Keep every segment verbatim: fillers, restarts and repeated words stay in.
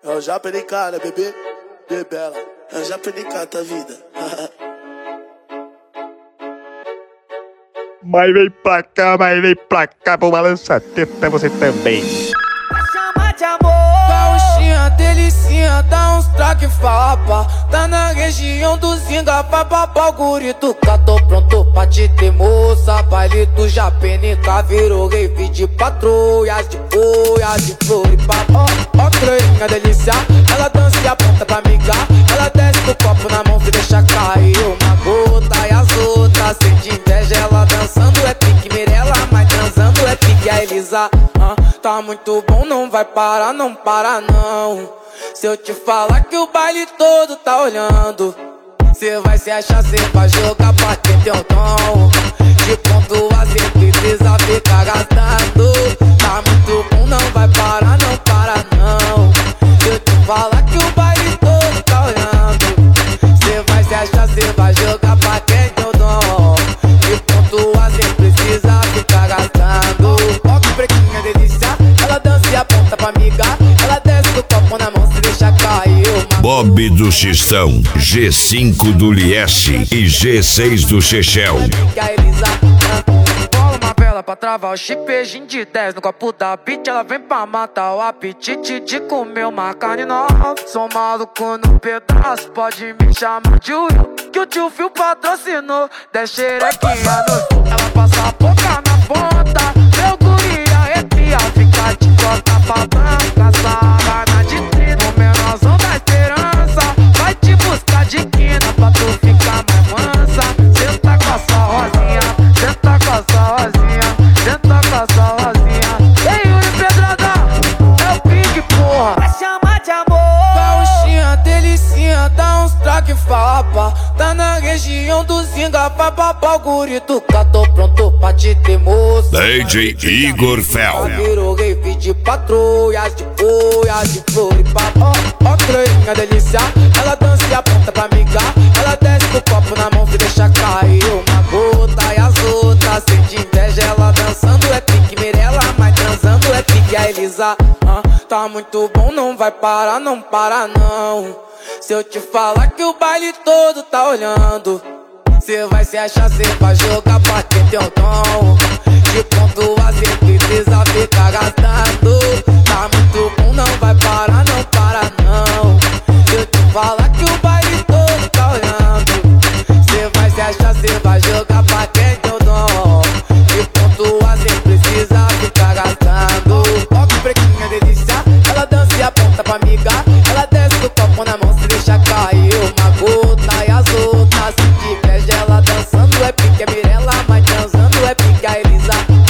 Eu já perdi cara, bebê, bebela. Eu já perdi cara da vida. Mas vem pra cá, mas vem pra cá, vou balançar teta você também. Chama de amor. Gauchinha, delicinha, dá uns traque fapa. Tá na região do Zinga, vai babá o gurito. Cá tô pronto pra te ter moça. Baile do Japenica, virou rave de patrulhas, de boia, de floripa. Ó, ó, croinha, delícia, ela dança e aponta pra migar. Ela desce com o copo na mão, se deixa cair uma gota. E as outras, sem de inveja, ela dançando é pique Mirella, mas transando é pique a Elisa. Ah, tá muito bom, não vai parar, não para não. Se eu te falar que o baile todo tá olhando, cê vai se achar, cê vai jogar pra ter teu tom. De ponto a cê precisa ficar gastando. Tá muito bom, não vai parar, não para não. Se eu te falar que o baile todo tá olhando, cê vai se achar, cê vai jogar pra ter teu tom. De ponto a cê precisa ficar gastando. Ó que prequinha delícia, ela dança e aponta pra migar. Ela desce do copo na mão, se deixa cair uma... Bob do Xistão, G cinco do Liesse e G seis do Chechel. Bola uma vela pra travar o chipejinho de dez no copo da beat. Ela vem pra matar o apetite de comer uma carne nova. Sou maluco no pedaço, pode me chamar de Will, que o tio Fio patrocinou. Desce xerequinha no... Ela passa a boca na ponta, meu guri arrepia, fica de costa pra branca, sarrana de trino, o menorzão da esperança vai te buscar de quina pra tu ficar mais mansa. Senta com a sua rosinha, senta com a sua rosinha, senta com a sua rosinha. Ei, Yuri Pedrada, é o Pink, porra. Vai chamar de amor. Gauchinha, delicinha, dá uns traque fapa. Tá na região do Zinga, vai babá o gurito. Cá tô pronto pra te ter moça. D J Igor Fel. Virou rave de patrulhas, de boias, de floripa. Ó, ó, croinha delícia, ela dança e aponta pra migar. Ela desce com o copo na mão, se deixa cair uma gota. E as outras, sem de inveja, ela dançando é pique Mirella, mas transando é pique a Elisa. Ah, tá muito bom, não vai parar, não para não. Se eu te falar que o baile todo tá olhando, cê vai se achar, cê vai jogar pra ter teu tom. De ponto a cê precisa ficar gastando. Tá muito bom, não vai parar, não para não. Se eu te falar que o baile todo tá olhando, cê vai se achar, cê vai jogar pra ter teu tom. De ponto a cê precisa ficar gastando. Ó que prequinha delícia, ela dança e aponta pra migar. Ela desce do copo na mão, se deixa cair uma gota. E as outras, se de inveja, ela dançando é pique é Mirella, mas transando é pique a Elisa.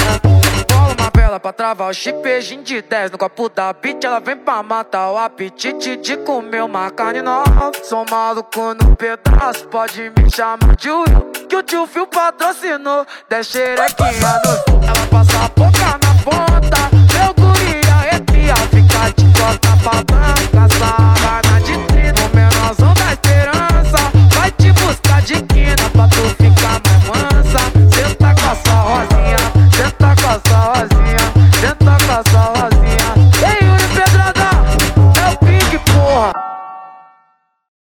Bola uma vela pra travar o chipejinho de dez no copo da beat. Ela vem pra matar o apetite de comer uma carne nova. Sou maluco no pedaço, pode me chamar de Will, que o tio Fio patrocinou. Desce xerequinha no... Ela passa a boca na ponta,